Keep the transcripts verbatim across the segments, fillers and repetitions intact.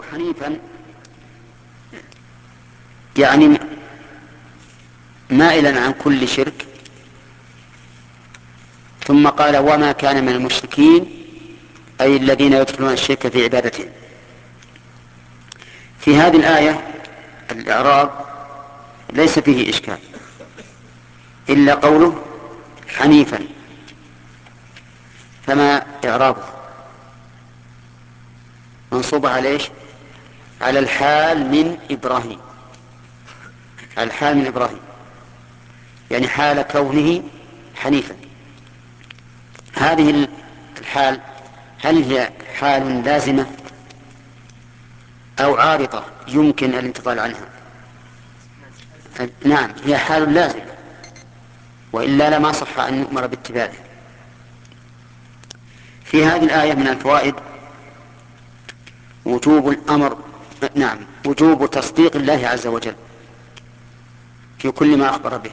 حنيفا يعني مائلا عن كل شرك، ثم قال وما كان من المشركين أي الذين يدخلون الشرك في عبادته. في هذه الآية الإعراب ليس فيه إشكال إلا قوله حنيفا، فما إعرابه؟ منصوبة على إيش؟ على الحال من إبراهيم، الحال من إبراهيم يعني حال كونه حنيفا. هذه الحال هل هي حال لازمة أو عارضة يمكن الانتقال عنها؟ نعم، هي حال لازمة، وإلا لما صح أن نؤمر باتباعه. في هذه الآية من الفوائد وجوب الأمر، نعم، وجوب تصديق الله عز وجل في كل ما أخبر به،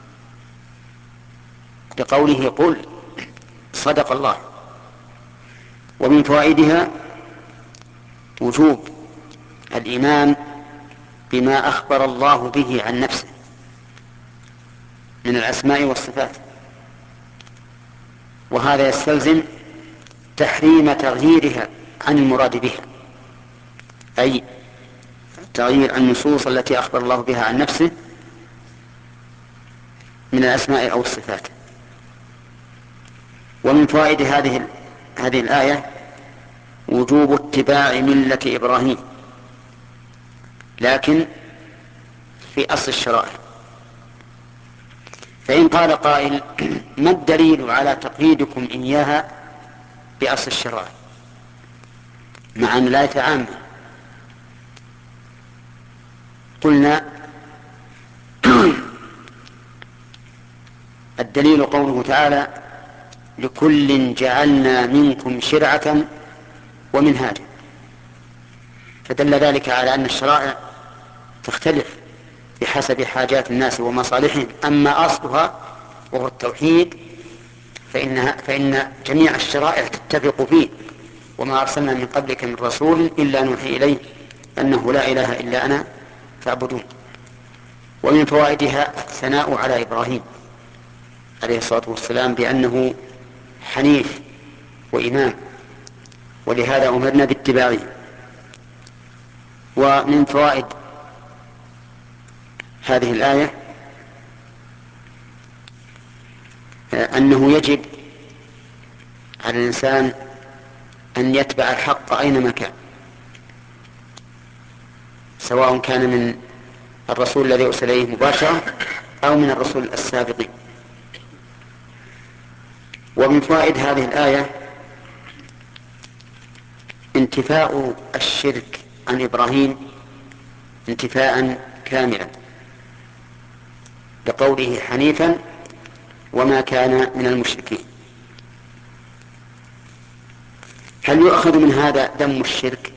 لقوله قل صدق الله. ومن فوائدها وجوب الإيمان بما أخبر الله به عن نفسه من الأسماء والصفات، وهذا يستلزم تحريم تغييرها عن المراد بها، أي تغيير النصوص التي أخبر الله بها عن نفسه من الأسماء أو الصفات. ومن فوائد هذه هذه الآية وجوب اتباع ملة إبراهيم، لكن في أصل الشرائع. فإن قال قائل ما الدليل على تقييدكم إياها بأصل الشرائع مع أن الآية عامة؟ قلنا الدليل قوله تعالى لكل جعلنا منكم شرعة ومنهاجا، فدل ذلك على أن الشرائع تختلف بحسب حاجات الناس ومصالحهم. أما أصلها وهو التوحيد فإنها فإن جميع الشرائع تتفق فيه، وما أرسلنا من قبلك من رسول إلا نوحي إليه أنه لا إله إلا أنا فاعبدون. ومن فوائدها الثناء على إبراهيم عليه الصلاة والسلام بأنه حنيف وإمام، ولهذا أمرنا باتباعه. ومن فوائد هذه الآية أنه يجب على الإنسان أن يتبع الحق أينما كان، سواء كان من الرسول الذي أرسل إليه مباشرة أو من الرسل السابقين. ومن فوائد هذه الآية انتفاء الشرك عن إبراهيم انتفاء كاملا، لقوله حنيفا وما كان من المشركين. هل يؤخذ من هذا ذم الشرك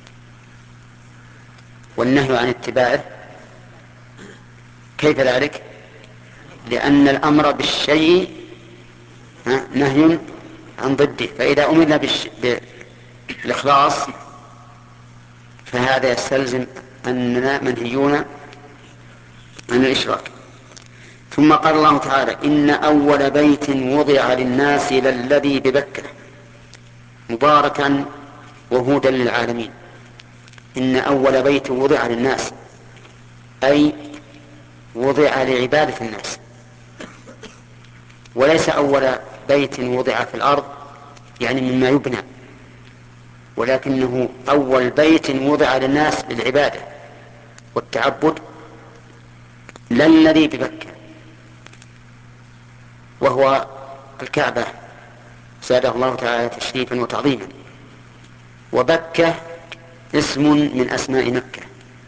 والنهي عن اتباعه؟ كيف ذلك؟ لأن الأمر بالشيء نهي عن ضده، فإذا أمرنا بالإخلاص فهذا يستلزم أننا منهيون عن الإشراك. ثم قال الله تعالى إن أول بيت وضع للناس للذي ببكة مباركا وهدى للعالمين. إن أول بيت وضع للناس أي وضع لعبادة الناس، وليس أول بيت وضع في الأرض يعني مما يبنى، ولكنه أول بيت وضع للناس للعبادة والتعبد للذي ببكة، وهو الكعبة زاده الله تعالى تشريفا وتعظيما. وبكة اسم من أسماء مكة،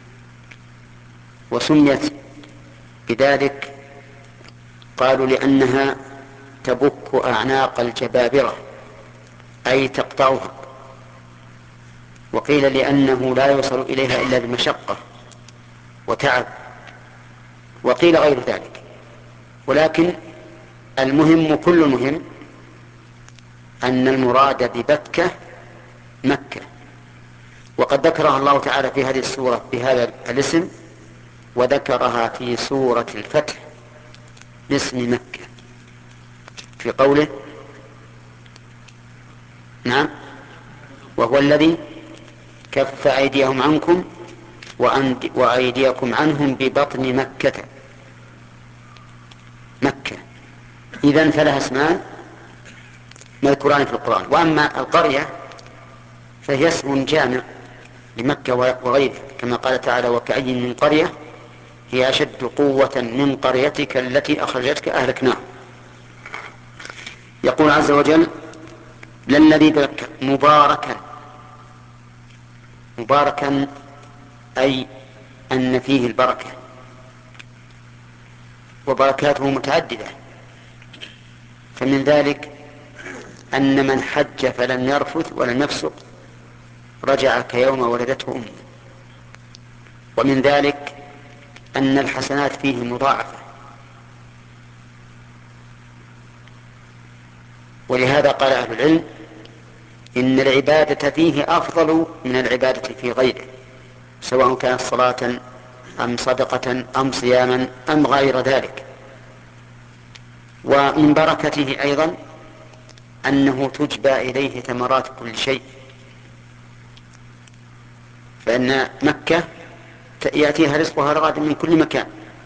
وسميت بذلك قالوا لأنها تبك أعناق الجبابرة أي تقطعها، وقيل لأنه لا يوصل إليها إلا بمشقة وتعب، وقيل غير ذلك. ولكن المهم كل المهم أن المراد ببكة مكة، وقد ذكرها الله تعالى في هذه السورة بهذا الاسم، وذكرها في سورة الفتح باسم مكة في قوله نعم وهو الذي كف أيديهم عنكم وأيديكم عنهم ببطن مكة. مكة إذن فلها اسمان مذكوران في القرآن. وأما القرية فهي اسم جامع لمكة وغيرها، كما قال تعالى وكأي من قرية هي أشد قوة من قريتك التي أخرجتك أهلكناها. يقول عز وجل للذي بك مباركا. مباركا أي أن فيه البركة، وبركاته متعددة، فمن ذلك أن من حج فلم يرفث ولم يفسق رجع كيوم ولدته أمه. ومن ذلك أن الحسنات فيه مضاعفة، ولهذا قال أهل العلم إن العبادة فيه أفضل من العبادة في غيره، سواء كانت صلاة أم صدقة أم صياما أم غير ذلك. ومن بركته أيضا أنه تجبى إليه ثمرات كل شيء، فإن مكة يأتيها رزقها رغدا من كل مكان.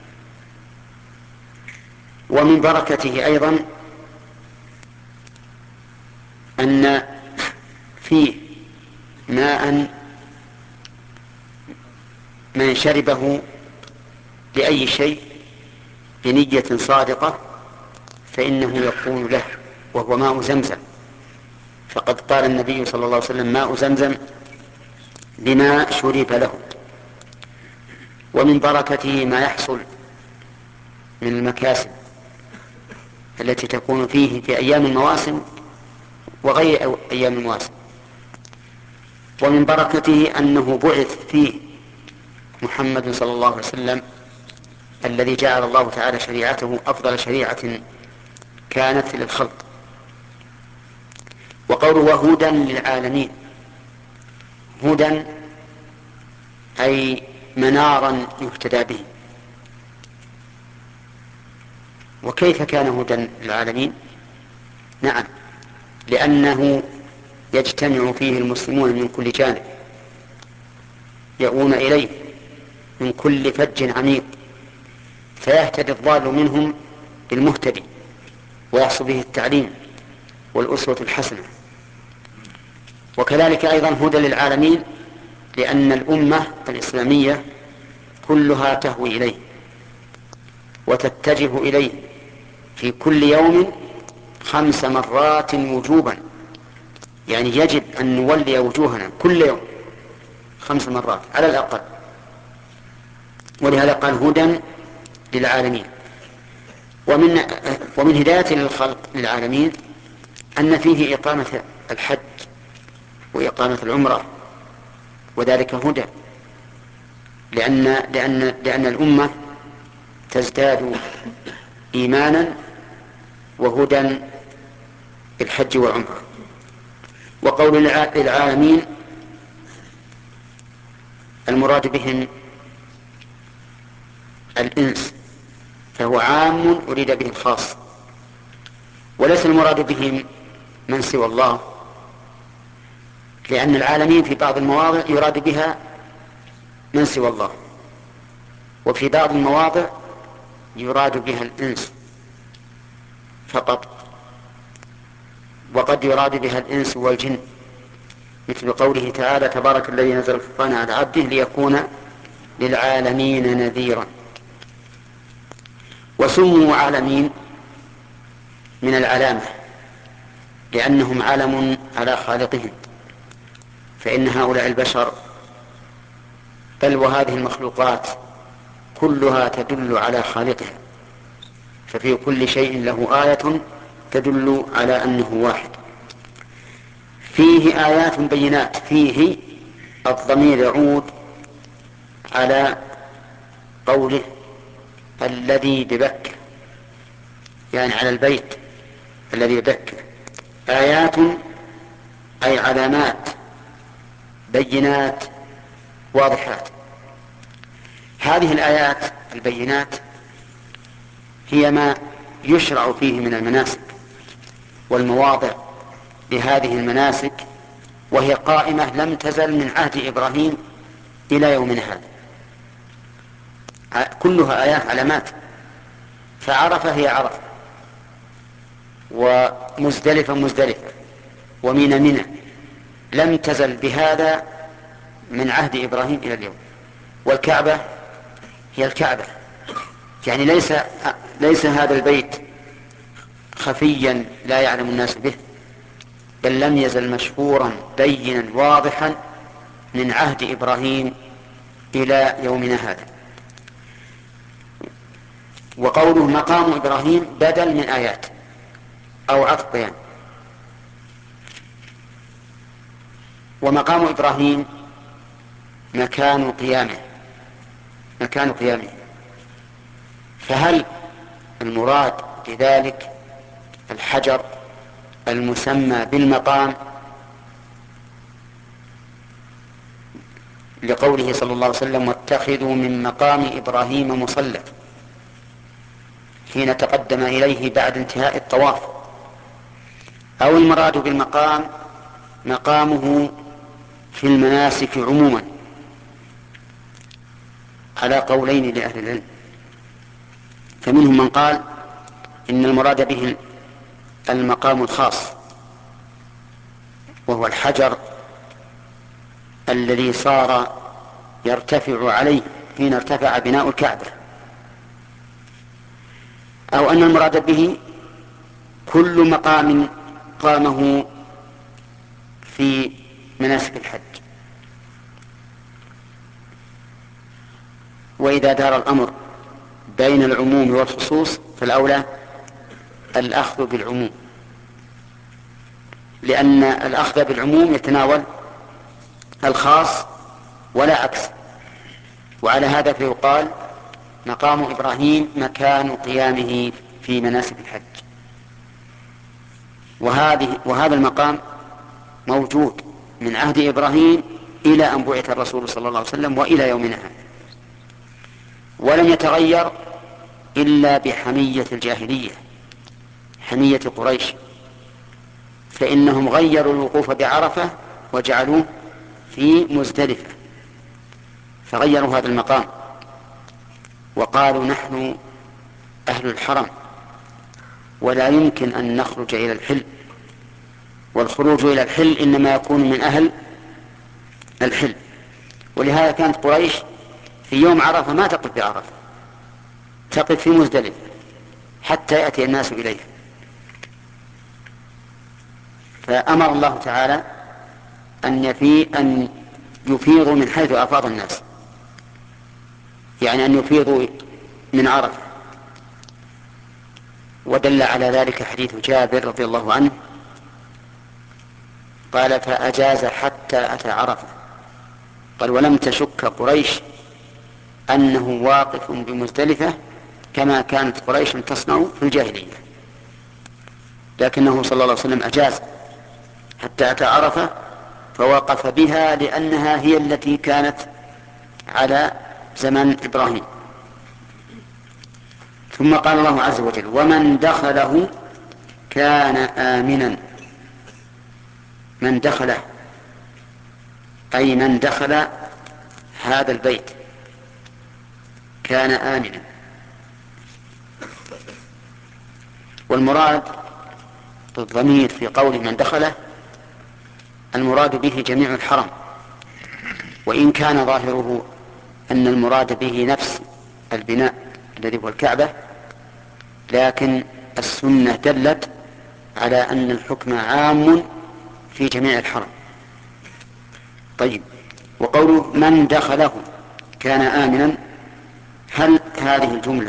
ومن بركته أيضا أن فيه ماء من شربه لأي شيء بنية صادقة فإنه يكون له، وهو ماء زمزم. فقد قال النبي صلى الله عليه وسلم ماء زمزم لما شرب له. ومن بركته ما يحصل من المكاسب التي تكون فيه في أيام المواسم وغير أيام المواسم. ومن بركته أنه بعث فيه محمد صلى الله عليه وسلم الذي جعل الله تعالى شريعته أفضل شريعة كانت للخلق. وقوله هدى للعالمين، هدى أي منارا يهتدى به. وكيف كان هدى للعالمين؟ نعم، لأنه يجتمع فيه المسلمون من كل جانب يؤون إليه من كل فج عميق، فيهتدي الضال منهم بالمهتدي ويحصل به التعليم والأسوة الحسنة. وكذلك أيضا هدى للعالمين لأن الأمة الإسلامية كلها تهوي إليه وتتجه إليه في كل يوم خمس مرات وجوبا، يعني يجب أن نولي وجوهنا كل يوم خمس مرات على الأقل. ولهذا قال هدى للعالمين. ومن, ومن هداية للخلق للعالمين أن فيه إقامة الحج وإقامة العمرة، وذلك هدى لأن, لأن, لأن الأمة تزداد إيمانا وهدى بالحج والعمرة. وقول العالمين المراد بهم الإنس، فهو عام أريد به الخاص، وليس المراد بهم من سوى الله، لأن العالمين في بعض المواضع يراد بها من سوى الله، وفي بعض المواضع يراد بها الإنس فقط، وقد يراد بها الإنس والجن، مثل قوله تعالى تبارك الذي نزل الفرقان على عبده ليكون للعالمين نذيرا. وسموا عالمين من العلامة لأنهم علم على خالقهم، فإن هؤلاء البشر بل وهذه المخلوقات كلها تدل على خالقها، ففي كل شيء له آية تدل على أنه واحد. فيه آيات بينات، فيه الضمير يعود على قوله الذي ببكة، يعني على البيت الذي ببكة. آيات أي علامات بينات واضحات. هذه الآيات البينات هي ما يشرع فيه من المناسك والمواضع لهذه المناسك، وهي قائمة لم تزل من عهد إبراهيم إلى يومنا هذا، كلها آيات علامات. فعرفة هي عرفة، ومزدلفة مزدلفة، ومنى منى، لم تزل بهذا من عهد إبراهيم إلى اليوم. والكعبة هي الكعبة، يعني ليس ليس هذا البيت خفيا لا يعلم الناس به، بل لم يزل مشهورا بينا واضحا من عهد إبراهيم إلى يومنا هذا. وقوله مقام إبراهيم بدل من آيات أو عطف بيان. ومقام إبراهيم مكان قيامه، مكان قيامه. فهل المراد بذلك الحجر المسمى بالمقام لقوله صلى الله عليه وسلم واتخذوا من مقام إبراهيم مصلى حين تقدم إليه بعد انتهاء الطواف، أو المراد بالمقام مقامه في المناسك عموما، على قولين لأهل العلم. فمنهم من قال إن المراد به المقام الخاص، وهو الحجر الذي صار يرتفع عليه حين ارتفع بناء الكعبة، أو أن المراد به كل مقام قامه في مناسك الحج. وإذا دار الأمر بين العموم والخصوص فالأولى الأخذ بالعموم، لأن الأخذ بالعموم يتناول الخاص ولا عكس. وعلى هذا فيقال مقام إبراهيم مكان قيامه في مناسك الحج. وهذه وهذا المقام موجود من عهد إبراهيم إلى أن بعث الرسول صلى الله عليه وسلم وإلى يومنا هذا، ولم يتغير إلا بحمية الجاهلية، حمية قريش، فإنهم غيروا الوقوف بعرفة وجعلوه في مزدلفة، فغيروا هذا المقام وقالوا نحن أهل الحرم ولا يمكن أن نخرج إلى الحل، والخروج إلى الحل إنما يكون من أهل الحل. ولهذا كانت قريش في يوم عرفة ما تقف بعرفة، تقف في مزدلفة حتى يأتي الناس إليها. فأمر الله تعالى أن يفي أن يفيضوا من حيث أفاض الناس، يعني أن يفيضوا من عرفة. ودل على ذلك حديث جابر رضي الله عنه قال فأجاز حتى أتى عرفة، قال ولم تشك قريش أنه واقف بمزدلفة كما كانت قريش تصنع في الجاهلية، لكنه صلى الله عليه وسلم أجاز حتى أتى عرفة فوقف بها لأنها هي التي كانت على زمن إبراهيم. ثم قال الله عز وجل ومن دخله كان آمنا. من دخله أي من دخل هذا البيت كان آمنا. والمراد بالضمير في قول من دخله المراد به جميع الحرم، وإن كان ظاهره أن المراد به نفس البناء الذي هو الكعبة، لكن السنة دلت على أن الحكم عام في جميع الحرم. طيب، وقوله من دخله كان آمنا، هل هذه الجملة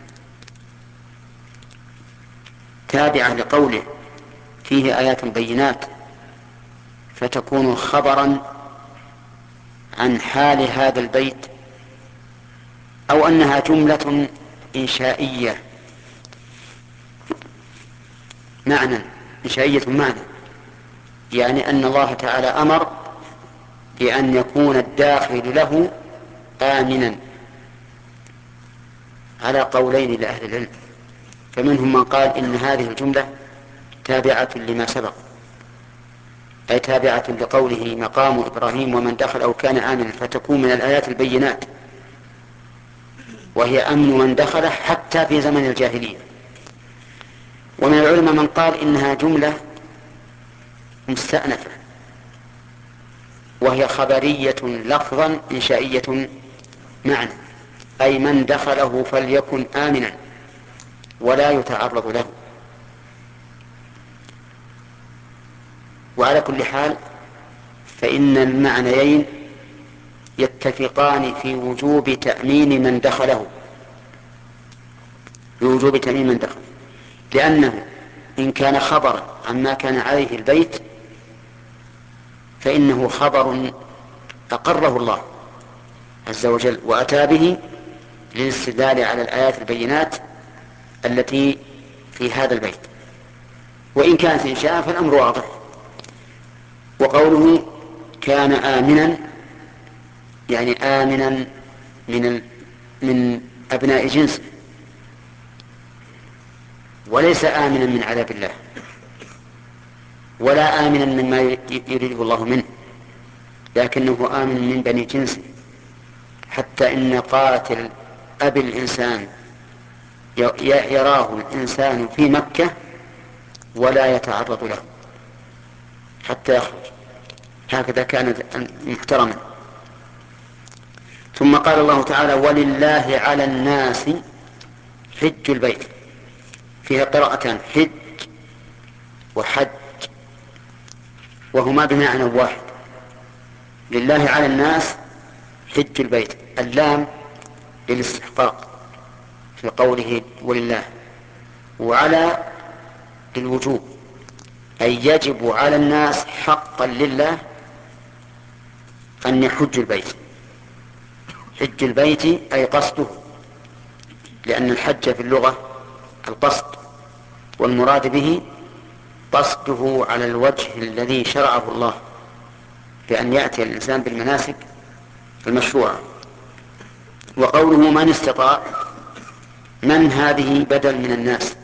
تابعة لقوله فيه آيات بينات فتكون خبرا عن حال هذا البيت، أو أنها جملة إنشائية معنى إنشائية معنى، يعني أن الله تعالى أمر بأن يكون الداخل له آمنا، على قولين لأهل العلم. فمنهم من قال إن هذه الجملة تابعة لما سبق، أي تابعة لقوله مقام إبراهيم ومن دخل أو كان آمنا، فتكون من الآيات البينات، وهي أمن من دخل حتى في زمن الجاهلية. ومن العلماء من قال إنها جملة مستأنفة، وهي خبرية لفظا إنشائية معنى، أي من دخله فليكن آمنا ولا يتعرض له. وعلى كل حال فإن المعنيين يتفقان في وجوب تأمين من دخله، بوجوب تأمين من دخل، لأنه إن كان خبرا عما كان عليه البيت فإنه خبر أقره الله عز وجل وأتى به للاستدلال على الآيات البينات التي في هذا البيت. وإن كانت إنشاء فالأمر واضح. وقوله كان آمنا يعني آمنا من من أبناء جنسه، وليس آمنا من عذاب الله، ولا آمنا مما يريده الله منه، لكنه آمن من بني جنسه، حتى إن قاتل أبي الإنسان يراه الإنسان في مكة ولا يتعرض له حتى يخرج، هكذا كان محترما. ثم قال الله تعالى ولله على الناس حج البيت، فيها قراءتان حج وحج، وهما بمعنى واحد. لله على الناس حج البيت، اللام للاستحقاق في قوله ولله، وعلى للوجوب، أي يجب على الناس حقا لله أن يحج البيت. حج البيت أي قصده، لأن الحج في اللغة القصد، والمراد به قصده على الوجه الذي شرعه الله، بأن يأتي الإنسان بالمناسك المشروعة. وقوله من استطاع، من هذه بدل من الناس،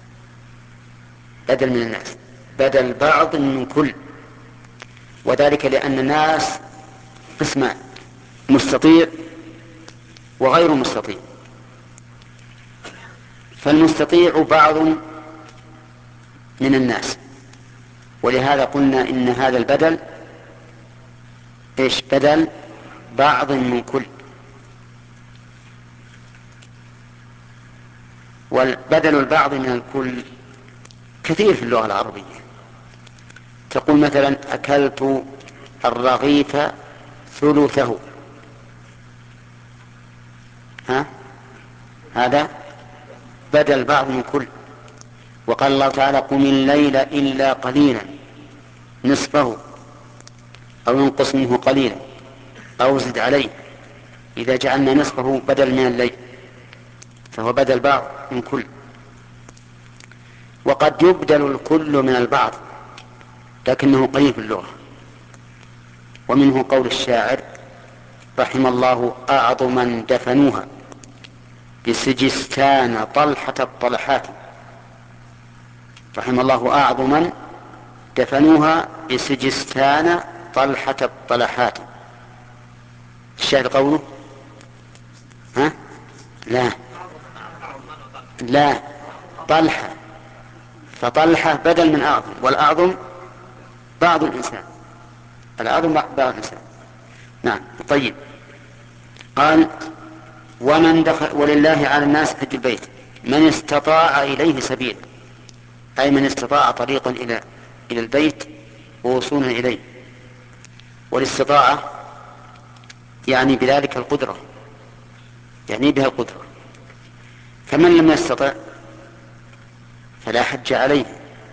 بدل من الناس، بدل بعض من كل، وذلك لأن الناس قسمان، مستطيع وغير مستطيع. فالمستطيع بعض من الناس، ولهذا قلنا إن هذا البدل إيش؟ بدل بعض من كل. والبدل البعض من الكل كثير في اللغة العربية. تقول مثلا أكلت الرغيف ثلثه، ها؟ هذا بدل بعض من كل. وقال الله تعالى قم الليل إلا قليلا نصفه أو ينقص منه قليلا أو زد عليه، إذا جعلنا نصفه بدل من الليل فهو بدل بعض من كل. وقد يبدل الكل من البعض لكنه قليل في اللغة. ومنه قول الشاعر رحم الله أعظما دفنوها بسجستان طلحة الطلحات، رحم الله أعظما دفنوها بسجستان طلحة الطلحات. الشاعر قوله ها؟ لا لا طلحة، فطلحة بدل من أعظم، والأعظم بعض الإنسان، الأعظم بعض الإنسان. نعم. طيب، قال ومن دخل ولله على الناس حج البيت من استطاع إليه سبيل، أي من استطاع طريقا إلى إلى البيت ووصولا إليه. والاستطاعة يعني بذلك القدرة، يعني بها القدرة. فمن لم يستطع فلا حج عليه.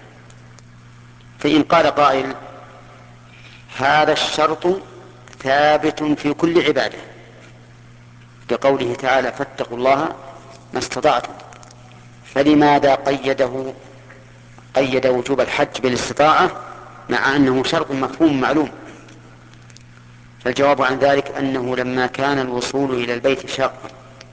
فإن قال قائل هذا الشرط ثابت في كل عبادة بقوله تعالى فاتقوا الله ما استطعتم، فلماذا قيده قيد وجوب الحج بالاستطاعة مع أنه شرط مفهوم معلوم؟ فالجواب عن ذلك أنه لما كان الوصول إلى البيت شاقا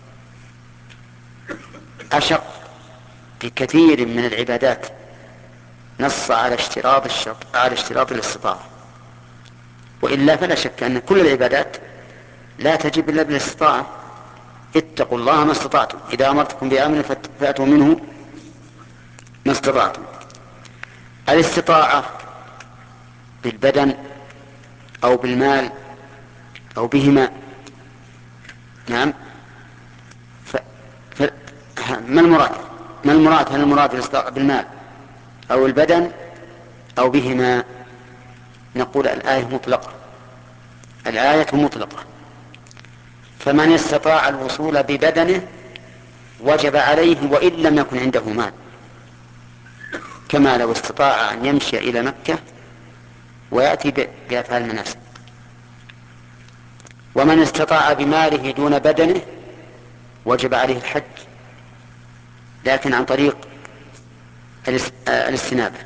أشق بكثير من العبادات نص على اشتراط الشرط على اشتراط الاستطاعة، وإلا فلا شك أن كل العبادات لا تجب إلا بالاستطاعة. اتقوا الله ما استطعتم، إذا أمرتكم بأمر فأتوا منه ما استطعتم. الاستطاعة بالبدن أو بالمال أو بهما. نعم. ف... ف... ما المراد ما المراد هل المراد الاستطاعة بالمال أو البدن أو بهما؟ نقول الآية مطلقة، الآية مطلقة. فمن استطاع الوصول ببدنه وجب عليه وإن لم يكن عنده مال، كما لو استطاع أن يمشي إلى مكة ويأتي بأفعال المناسك. ومن استطاع بماله دون بدنه وجب عليه الحج، لكن عن طريق الاستنابة.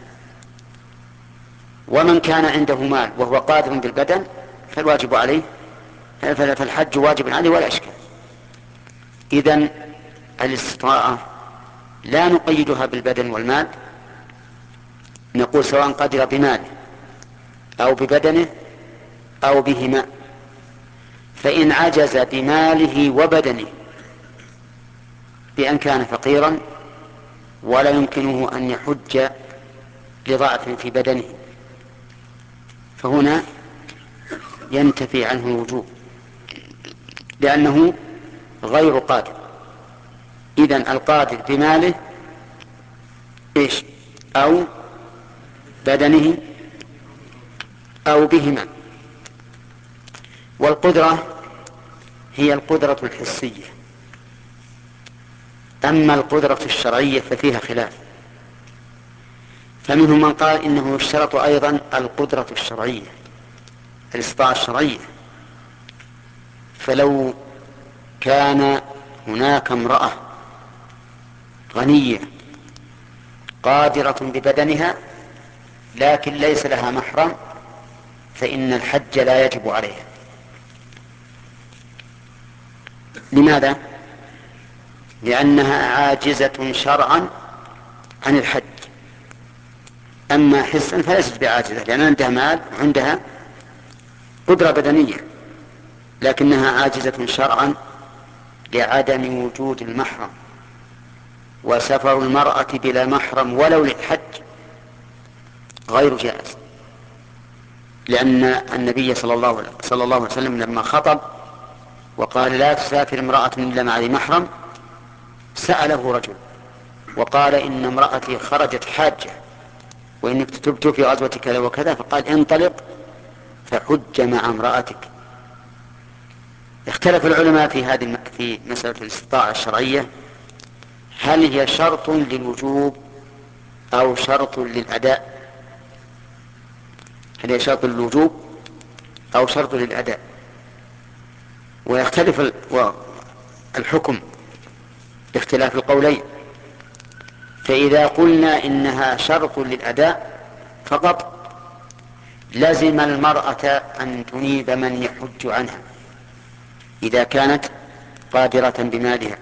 ومن كان عنده مال وهو قادر بالبدن فالواجب عليه فالحج واجب عليه ولا إشكال. إذن الاستطاعة لا نقيدها بالبدن والمال، نقول سواء قدر بماله أو ببدنه أو بهما. فإن عجز بماله وبدنه بأن كان فقيرا ولا يمكنه أن يحج لضعف في بدنه، فهنا ينتفي عنه الوجوب لأنه غير قادر. إذن القادر بماله إيش؟ أو بدنه أو بهما. والقدرة هي القدرة الحسية، أما القدرة الشرعية ففيها خلاف، فمنهم من قال إنه يشترط أيضا القدرة الشرعية الاستطاعة الشرعية. فلو كان هناك امرأة غنية قادرة ببدنها لكن ليس لها محرم فإن الحج لا يجب عليها. لماذا؟ لأنها عاجزة شرعا عن الحج، أما حسا فليست بعاجزة لأن عندها مال وعندها قدرة بدنية، لكنها عاجزة شرعا لعدم وجود المحرم. وسفر المرأة بلا محرم ولو للحج غير جائز، لأن النبي صلى الله صلى الله عليه وسلم لما خطب وقال لا تسافر امرأة إلا مع ذي محرم سأله رجل وقال إن امرأتي خرجت حاجة وإنك تبت في غزوة كذا وكذا، فقال انطلق فحج مع امرأتك. اختلف العلماء في هذه في مسألة الاستطاعة الشرعية، هل هي شرط للوجوب أو شرط للأداء؟ هل هي شرط للوجوب أو شرط للأداء؟ ويختلف الحكم باختلاف القولين. فإذا قلنا إنها شرط للأداء فقط لزم المرأة أن تنيب من يحج عنها إذا كانت قادرة بمالها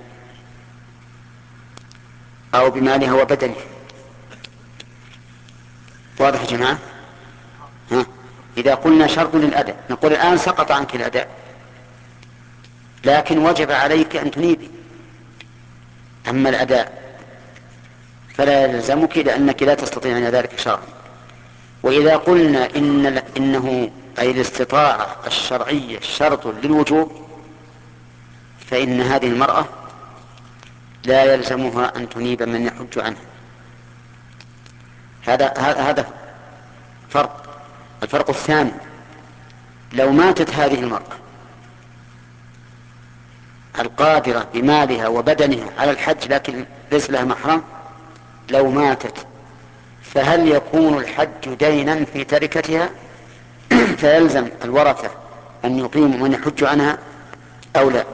أو بمالها وبدنها. واضح يا جماعة؟ ها؟ إذا قلنا شرط للأداء نقول الآن سقط عنك الأداء لكن وجب عليك أن تنيبي، أما الأداء فلا يلزمك لأنك لا تستطيعين ذلك شرعا. وإذا قلنا إن إنه أي الاستطاعة الشرعية شرط للوجوب فإن هذه المرأة لا يلزمها أن تنيب من يحج عنها. هذا هذا فرق. الفرق الثاني لو ماتت هذه المرأة القادرة بمالها وبدنها على الحج لكن ليس لها محرم، لو ماتت فهل يكون الحج دينا في تركتها فيلزم الورثة أن يقيموا من يحج عنها أو لا؟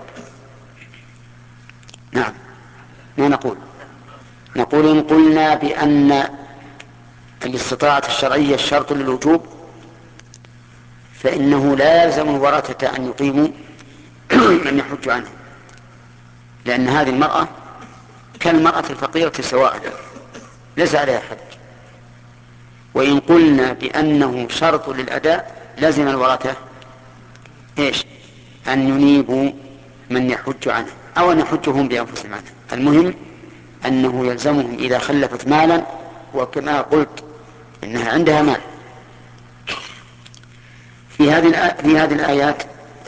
نعم. ما نقول نقول إن قلنا بأن الاستطاعة الشرعية الشرط للوجوب فإنه لا يلزم الورثة أن يقيموا من يحج عنه، لأن هذه المرأة كالمرأة الفقيرة سواء، ليس عليها حج. وإن قلنا بأنه شرط للأداء لازم الورثة إيش؟ أن ينيبوا من يحج عنه أو أن يحجهم بأنفسهم عنه. المهم أنه يلزمهم إذا خلفت مالا، وكما قلت إنها عندها مال. في هذه في هذه الآيات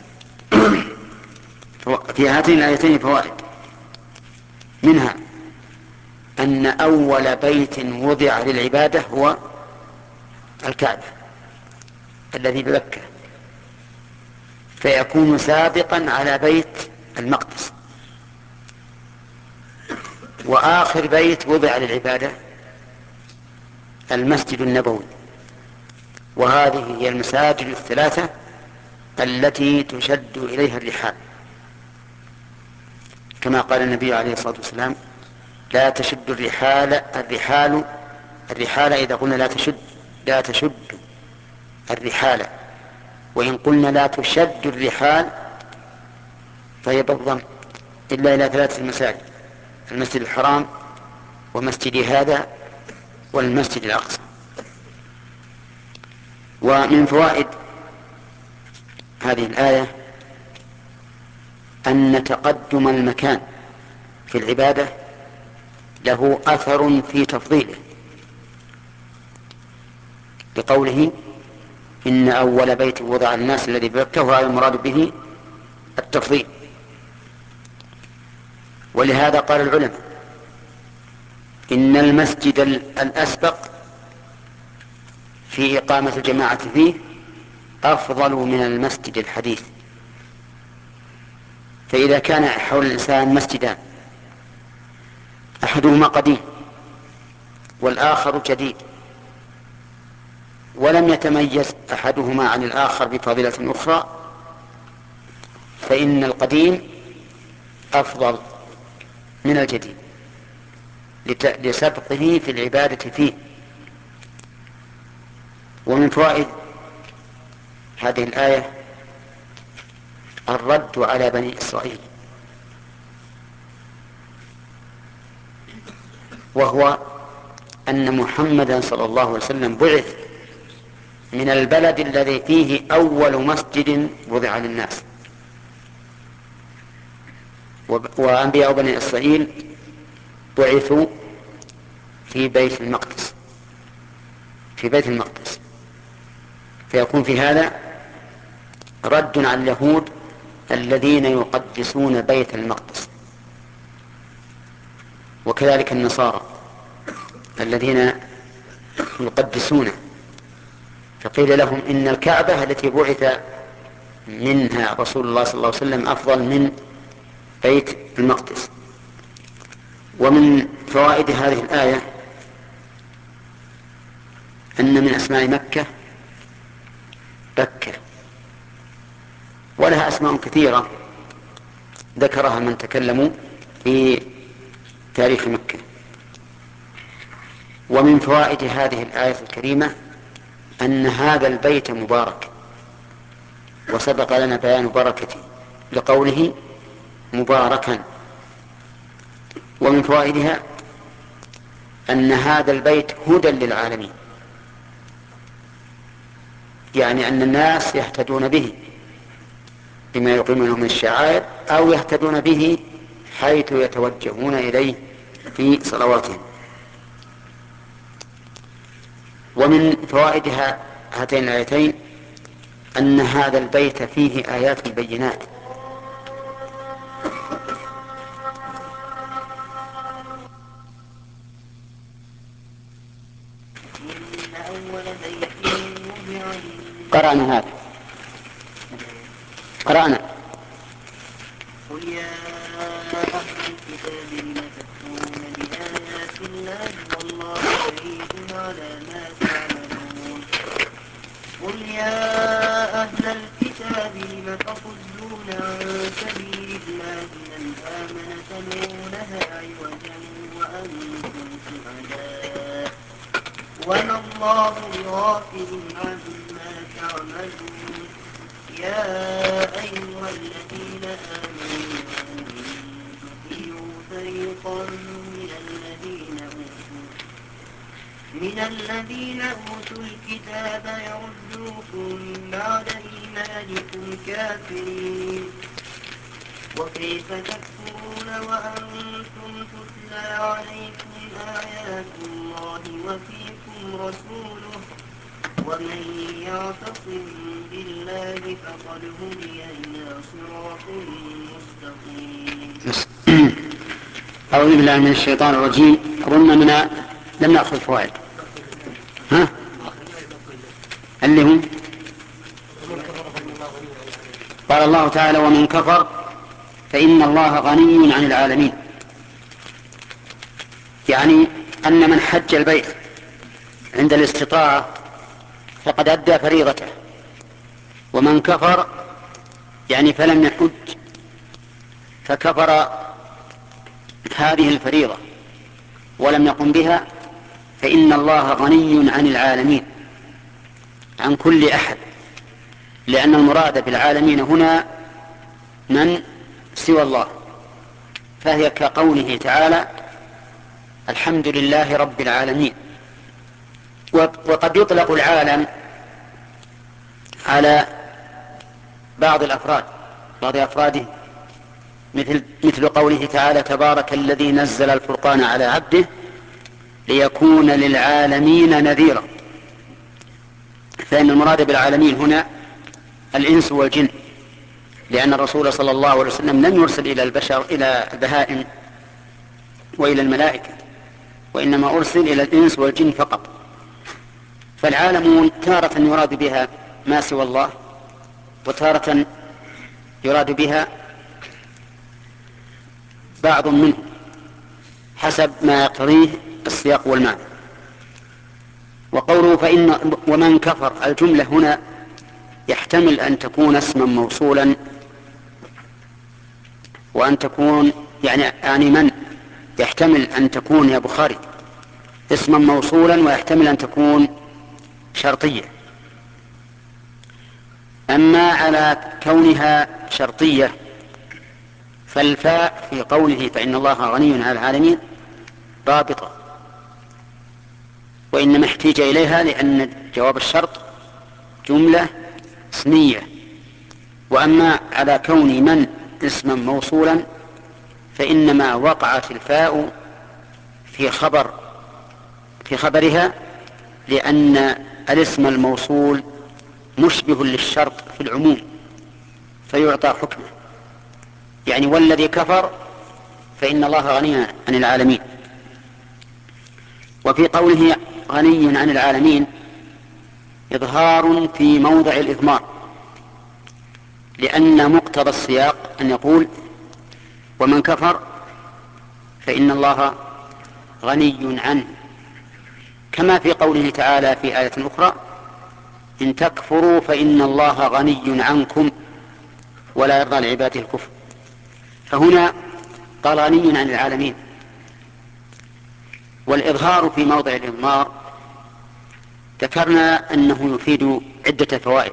في هاتين الآيتين فوائد، منها أن أول بيت وضع للعبادة هو الكعبة الذي بمكة، فيكون سابقا على بيت المقدس. وآخر بيت وضع للعبادة المسجد النبوي، وهذه هي المساجد الثلاثة التي تشد إليها الرحال، كما قال النبي عليه الصلاة والسلام: لا تشد الرحال الرحال الرحال إذا قلنا لا تشد لا تشد الرحال، وإن قلنا لا تشد الرحال فهي بالضم، إلا إلى ثلاثة المساجد: المسجد الحرام، ومسجد هذا، والمسجد الأقصى. ومن فوائد هذه الآية أن تقدم المكان في العبادة له أثر في تفضيله، بقوله: إن أول بيت وضع الناس الذي بمكة، وهذا المراد به التفضيل. ولهذا قال العلماء إن المسجد الأسبق في إقامة الجماعة فيه أفضل من المسجد الحديث. فإذا كان حول الإنسان مسجدان، أحدهما قديم والآخر جديد، ولم يتميز أحدهما عن الآخر بفضيلة أخرى، فإن القديم أفضل من الجديد لسبقه في العبادة فيه. ومن فوائد هذه الآية الرد على بني إسرائيل، وهو أن محمدا صلى الله عليه وسلم بعث من البلد الذي فيه أول مسجد وضع للناس، وأنبياء بني إسرائيل بعثوا في بيت المقدس في بيت المقدس فيكون في هذا رد على اليهود الذين يقدسون بيت المقدس، وكذلك النصارى الذين يقدسونه. فقيل لهم إن الكعبة التي بعث منها رسول الله صلى الله عليه وسلم أفضل من بيت المقدس. ومن فوائد هذه الآية أن من أسماء مكة بكة، ولها أسماء كثيرة ذكرها من تكلموا في تاريخ مكة. ومن فوائد هذه الآية الكريمة أن هذا البيت مبارك، وسبق لنا بيان بركته لقوله مباركا. ومن فوائدها أن هذا البيت هدى للعالمين، يعني أن الناس يهتدون به بما يقيمونه من الشعائر، أو يهتدون به حيث يتوجهون إليه في صلواتهم. ومن فوائدها هاتين الآيتين أن هذا البيت فيه آيات بينات، قرأنا هذا قرأنا قل يا أهل الكتاب لم تكفرون بآيات الله والله شهيد على ما تعملون. قل يا أهل الكتاب لم تصدون عن سبيل الله من آمن تبغونها عوجا وأنتم شهداء وما الله بغافل عما تعملون. يا أيها الذين آمنوا تطيعوا فريقا من الذين أوتوا من الذين أوتوا الكتاب يردوكم بعد إيمانكم كافرين. وكيف تكفرون وأنتم تتلى عليكم آيات الله وفيكم رسوله ومن يعتصم بالله فقد هدي إلى صراط مستقيم. أعوذ بالله من الشيطان الرجيم. أظننا لم نأخذ فوائد. ها؟ اللي هم قال الله تعالى ومن كفر فإن الله غني عن العالمين، يعني أن من حج البيت عند الاستطاعة فقد أدى فريضته، ومن كفر يعني فلم يحج فكفر هذه الفريضة ولم يقم بها، فإن الله غني عن العالمين، عن كل أحد، لأن المراد بالعالمين هنا من سوى الله، فهي كقوله تعالى الحمد لله رب العالمين. وقد يطلق العالم على بعض الأفراد بعض أفراده مثل, مثل قوله تعالى تبارك الذي نزل الفرقان على عبده ليكون للعالمين نذيرا، فإن المراد بالعالمين هنا الإنس والجن، لأن الرسول صلى الله عليه وسلم لم يرسل إلى البشر إلى البهائم وإلى الملائكة، وإنما أرسل إلى الإنس والجن فقط. فالعالمون تارة يراد بها ما سوى الله، وتارة يراد بها بعض منه حسب ما يقتضيه السياق والمعنى. وقوله فإن ومن كفر، الجملة هنا يحتمل أن تكون اسما موصولا وأن تكون يعني يعني من يحتمل أن تكون يا بخاري اسما موصولا، ويحتمل أن تكون شرطية. أما على كونها شرطية فالفاء في قوله فإن الله غني عن العالمين رابطة، وإنما احتيج إليها لأن جواب الشرط جملة اسمية. وأما على كون من اسما موصولا فإنما وقعت الفاء في خبر في خبرها، لأن الاسم الموصول مشبه للشرط في العموم فيعطى حكمه، يعني والذي كفر فإن الله غني عن العالمين. وفي قوله غني عن العالمين إظهار في موضع الإضمار، لأن مقتضى السياق أن يقول ومن كفر فإن الله غني عنه، كما في قوله تعالى في آية أخرى إن تكفروا فإن الله غني عنكم ولا يرضى لعباده الكفر. فهنا قال غني عن العالمين. والإظهار في موضع الإضمار ذكرنا أنه يفيد عدة فوائد،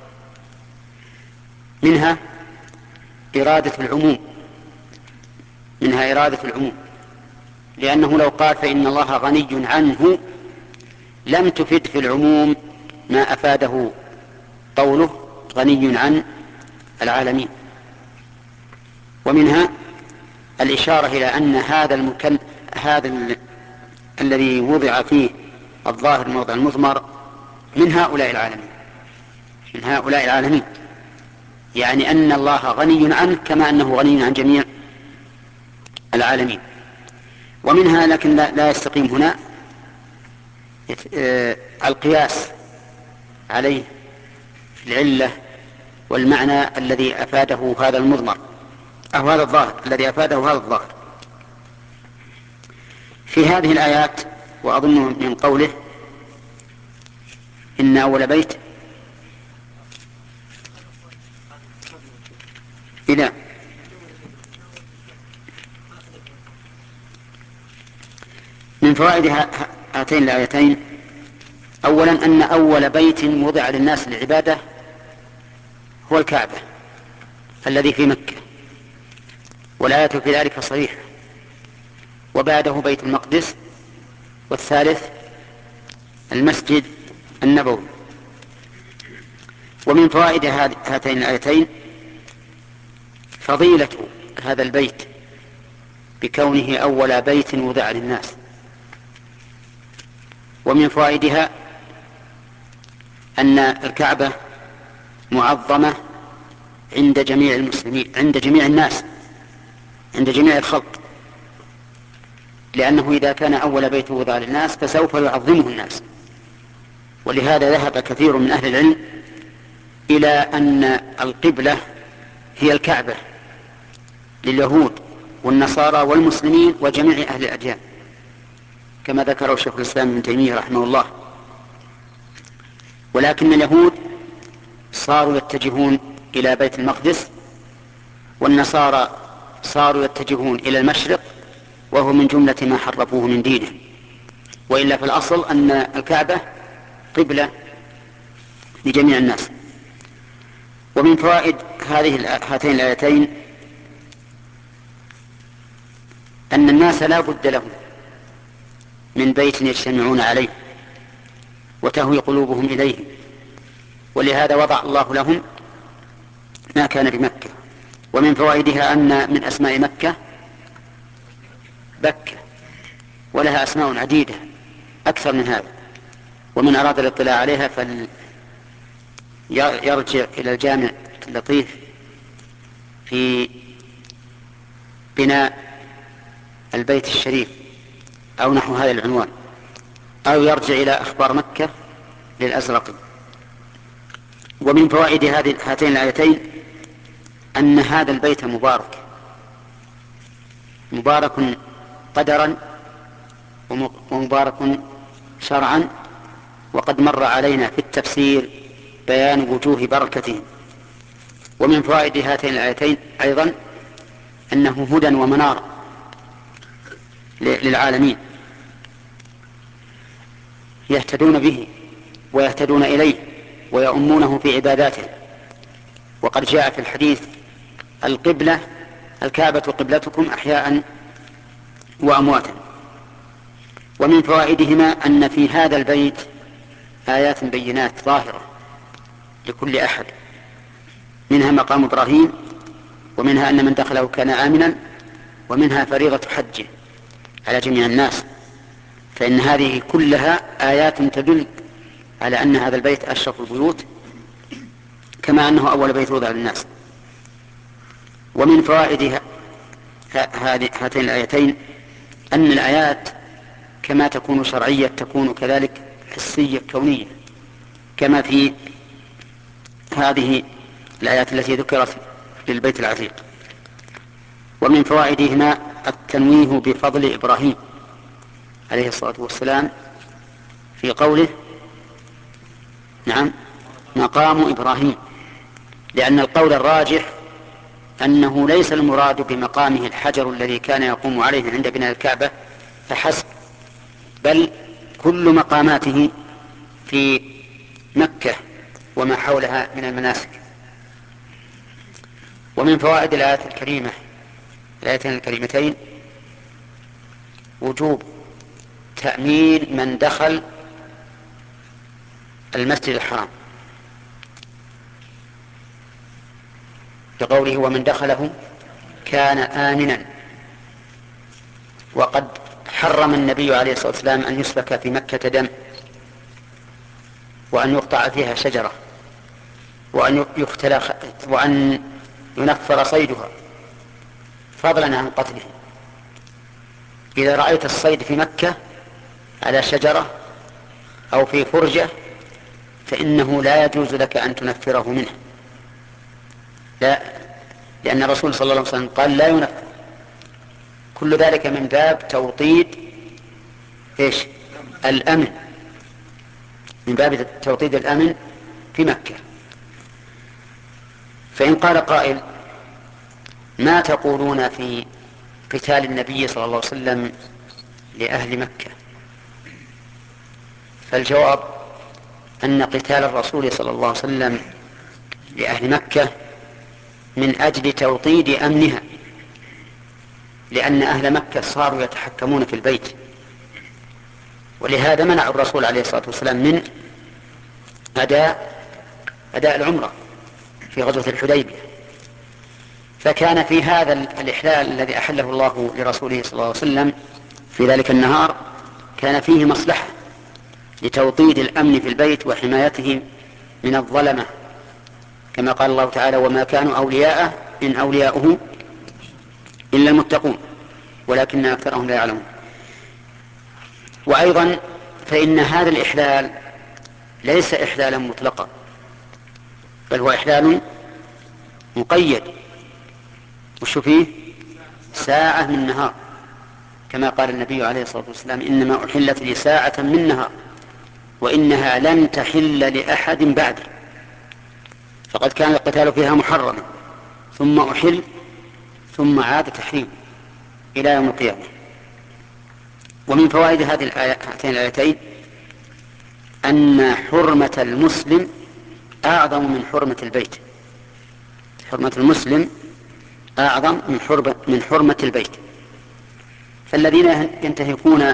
منها إرادة العموم منها إرادة العموم لأنه لو قال فإن الله غني عنه لم تفد في العموم ما أفاده قوله غني عن العالمين. ومنها الإشارة إلى أن هذا المكن هذا ال... الذي وضع فيه الظاهر موضع المضمر من هؤلاء العالمين من هؤلاء العالمين يعني أن الله غني عنه كما أنه غني عن جميع العالمين. ومنها لكن لا يستقيم هنا القياس عليه في العلة والمعنى الذي أفاده هذا المضمر أو هذا الظاهر الذي أفاده هذا الظاهر في هذه الآيات. وأظن من قوله إن أول بيت إلى من فوائد هاتين الآيتين أولا أن أول بيت وضع للناس للعبادة هو الكعبة الذي في مكة، والآية في ذلك صريحة، وبعده بيت المقدس، والثالث المسجد النبوي. ومن فوائد هاتين الآيتين فضيلة هذا البيت بكونه أول بيت وضع للناس. ومن فوائدها أن الكعبة معظمة عند جميع المسلمين، عند جميع الناس، عند جميع الخلق، لأنه إذا كان أول بيت وضع للناس فسوف يعظمه الناس. ولهذا ذهب كثير من أهل العلم إلى أن القبلة هي الكعبة لليهود والنصارى والمسلمين وجميع أهل الأديان، كما ذكره شيخ الإسلام ابن تيمية رحمه الله. ولكن اليهود صاروا يتجهون إلى بيت المقدس، والنصارى صاروا يتجهون إلى المشرق، وهو من جملة ما حرفوه من دينه. وإلا في الأصل أن الكعبة قبلة لجميع الناس. ومن فوائد هذه هاتين الآيتين أن الناس لا بد لهم من بيت يجتمعون عليه وتهوي قلوبهم إليه، ولهذا وضع الله لهم ما كان بمكة. ومن فوائدها أن من أسماء مكة بكة، ولها أسماء عديدة أكثر من هذا، ومن أراد الاطلاع عليها فليرجع إلى الجامع اللطيف في بناء البيت الشريف أو نحو هذا العنوان، أو يرجع إلى أخبار مكة للأزرقي. ومن فوائد هاتين الآيتين أن هذا البيت مبارك، مبارك قدرا ومبارك شرعا، وقد مر علينا في التفسير بيان وجوه بركته. ومن فوائد هاتين الآيتين أيضا أنه هدى ومنار للعالمين، يهتدون به ويهتدون إليه ويؤمونه في عباداته. وقد جاء في الحديث القبلة الكعبة قبلتكم أحياء وأمواتا. ومن فوائدهما أن في هذا البيت آيات بينات ظاهرة لكل أحد، منها مقام إبراهيم، ومنها أن من دخله كان آمنا، ومنها فريضة حجه على جميع الناس. فإن هذه كلها آيات تدل على أن هذا البيت أشرف البيوت، كما أنه أول بيت وضع للناس. ومن فوائد هاتين الآيتين أن الآيات كما تكون شرعية تكون كذلك حسية كونية، كما في هذه الآيات التي ذكرت للبيت العتيق. ومن فوائدهما التنويه بفضل إبراهيم عليه الصلاة والسلام في قوله نعم مقام إبراهيم، لأن القول الراجح أنه ليس المراد بمقامه الحجر الذي كان يقوم عليه عند بناء الكعبة فحسب، بل كل مقاماته في مكة وما حولها من المناسك. ومن فوائد الآيات الكريمة الآيتين الكريمتين وجوب تأمين من دخل المسجد الحرام، بقوله ومن دخله كان آمنا. وقد حرم النبي عليه الصلاة والسلام أن يسفك في مكة دم، وأن يقطع فيها شجرة، وأن يقتل وأن ينفر صيدها، فضلا عن قتله. إذا رأيت الصيد في مكة على شجرة أو في فرجة فإنه لا يجوز لك أن تنفره منه، لا، لأن الرسول صلى الله عليه وسلم قال لا ينفر. كل ذلك من باب توطيد إيش؟ الأمن، من باب توطيد الأمن في مكة. فإن قال قائل ما تقولون في قتال النبي صلى الله عليه وسلم لأهل مكة؟ فالجواب أن قتال الرسول صلى الله عليه وسلم لأهل مكة من أجل توطيد أمنها، لأن أهل مكة صاروا يتحكمون في البيت، ولهذا منع الرسول عليه الصلاة والسلام من أداء أداء العمرة في غزوة الحديبية. فكان في هذا الإحلال الذي أحله الله لرسوله صلى الله عليه وسلم في ذلك النهار كان فيه مصلحة لتوطيد الأمن في البيت وحمايته من الظلمة، كما قال الله تعالى: وما كانوا أولياءه إن أولياؤه إلا المتقون ولكن أكثرهم لا يعلمون. وأيضا فإن هذا الإحلال ليس إحلالا مطلقا، بل هو إحلال مقيد. وش فيه؟ ساعة من نهار، كما قال النبي عليه الصلاة والسلام: إنما أحلت لي ساعة من نهار وإنها لن تحل لأحد بعدي. فقد كان القتال فيها محرما ثم أحل ثم عاد تحريم إلى يوم القيامة. ومن فوائد هذه هاتين الآيتين أن حرمة المسلم أعظم من حرمة البيت. حرمة المسلم أعظم من حرمة, من حرمة البيت. فالذين ينتهكون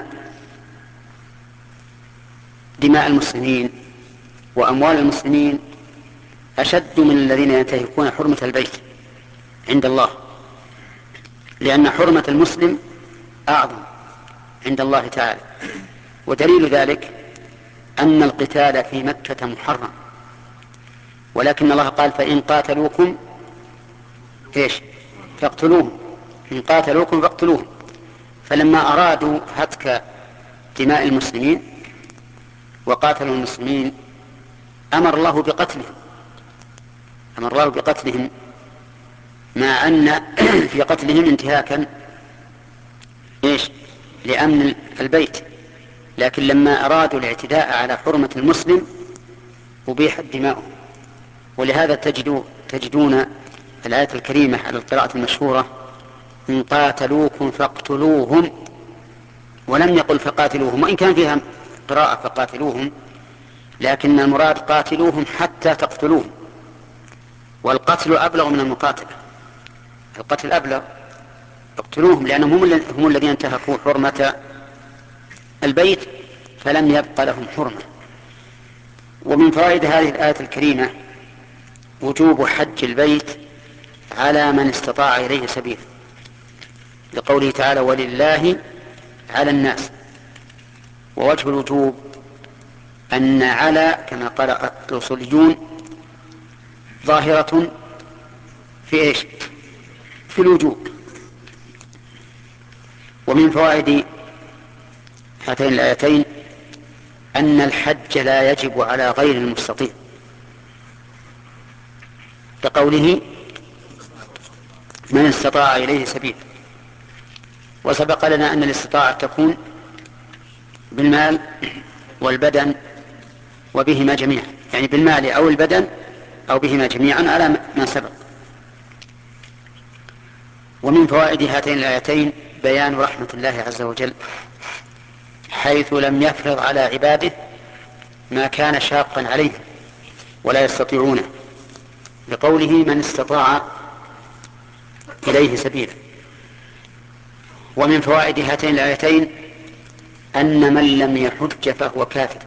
دماء المسلمين وأموال المسلمين أشد من الذين ينتهكون حرمة البيت عند الله، لأن حرمة المسلم أعظم عند الله تعالى. ودليل ذلك أن القتال في مكة محرم، ولكن الله قال: فإن قاتلوكم إيش فاقتلوهم، إن قاتلوكم فاقتلوهم. فلما أرادوا هتك دماء المسلمين وقاتلوا المسلمين أمر الله بقتلهم أمر الله بقتلهم مع أن في قتلهم انتهاكا إيش لأمن البيت، لكن لما أرادوا الاعتداء على حرمة المسلم أبيحت دماؤهم. ولهذا تجدوا تجدون الآية الكريمة على القراءة المشهورة: إن قاتلوكم فاقتلوهم، ولم يقل فقاتلوهم، وإن كان فيها قراءة فقاتلوهم، لكن المراد قاتلوهم حتى تقتلوهم. والقتل أبلغ من المقاتلة، القتل أبلغ، اقتلوهم لأنهم هم الذين انتهكوا حرمة البيت فلم يبق لهم حرمة. ومن فوائد هذه الآية الكريمة وجوب حج البيت على من استطاع إليه سبيل، لقوله تعالى: ولله على الناس. ووجه الوجوب أن على كما قال الأصوليون ظاهرة في إيش في الوجوب. ومن فوائد هاتين الآيتين أن الحج لا يجب على غير المستطيع، كقوله: من استطاع إليه سبيل. وسبق لنا أن الاستطاعة تكون بالمال والبدن وبهما جميعا، يعني بالمال أو البدن أو بهما جميعا على ما سبق. ومن فوائد هاتين الآيتين بيان رحمة الله عز وجل، حيث لم يفرض على عباده ما كان شاقا عليه ولا يستطيعونه، بقوله: من استطاع إليه سبيلا. ومن فوائد هاتين الآيتين أن من لم يحج فهو كافر،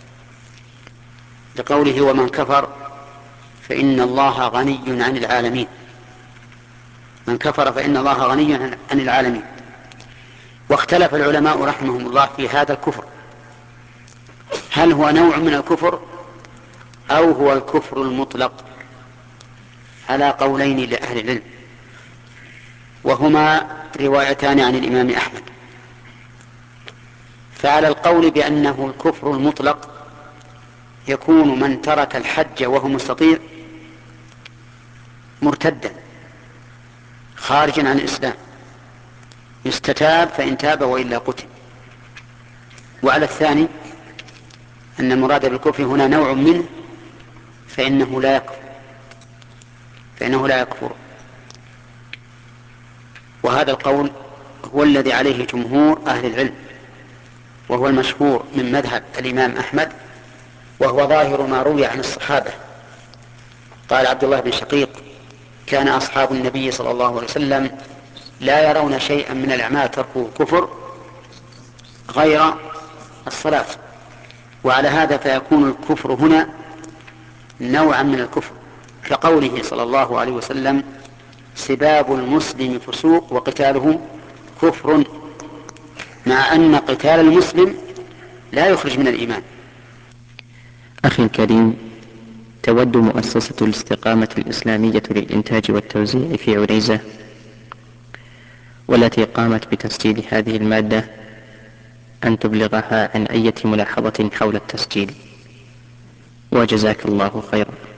بقوله: ومن كفر فإن الله غني عن العالمين. من كفر فإن الله غني عن العالمين. واختلف العلماء رحمهم الله في هذا الكفر، هل هو نوع من الكفر أو هو الكفر المطلق، على قولين لأهل العلم، وهما روايتان عن الإمام أحمد. فعلى القول بأنه الكفر المطلق يكون من ترك الحج وهو مستطيع مرتدا خارجا عن الإسلام، يستتاب فإن تاب وإلا قتل. وعلى الثاني أن المراد بالكفر هنا نوع منه فإنه لا يكفر فإنه لا يكفر وهذا القول هو الذي عليه جمهور أهل العلم، وهو المشهور من مذهب الإمام أحمد وهو ظاهر ما روي عن الصحابة. قال عبد الله بن شقيق: كان أصحاب النبي صلى الله عليه وسلم لا يرون شيئا من الأعمال تركه كفر غير الصلاة. وعلى هذا فيكون الكفر هنا نوعا من الكفر، كقوله صلى الله عليه وسلم: سباب المسلم فسوق وقتاله كفر، مع أن قتال المسلم لا يخرج من الإيمان. أخي الكريم، تود مؤسسة الاستقامة الإسلامية للإنتاج والتوزيع في عريزة، والتي قامت بتسجيل هذه المادة، أن تبلغها عن أي ملاحظة حول التسجيل، وجزاك الله خيرا.